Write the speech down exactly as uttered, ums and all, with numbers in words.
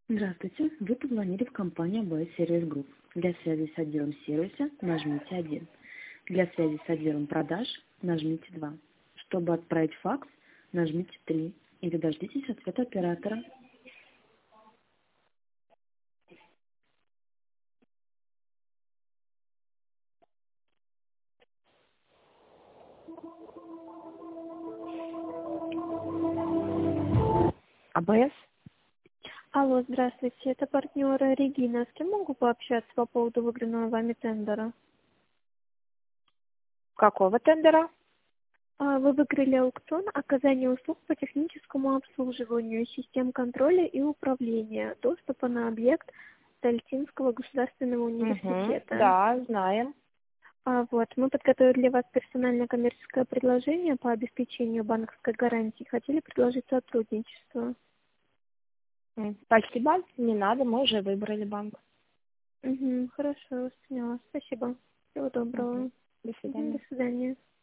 Здравствуйте, вы позвонили в компанию эй би эс Service Group. Для связи с отделом сервиса нажмите один. Для связи с отделом продаж нажмите два. Чтобы отправить факс, нажмите три. Или дождитесь ответа оператора. а бэ эс? Алло, здравствуйте, это партнер Регина. С кем могу пообщаться по поводу выигранного вами тендера? Какого тендера? А, Вы выиграли аукцион оказания услуг по техническому обслуживанию систем контроля и управления доступа на объект Тальтинского государственного Угу, университета. да, знаем. А, Вот, мы подготовили для вас персональное коммерческое предложение по обеспечению банковской гарантии. Хотели предложить сотрудничество. М, Спасибо, не надо, мы уже выбрали банк. Угу, хорошо, я вас поняла. Спасибо. Всего Угу. доброго. До Мгм, свидания. до свидания.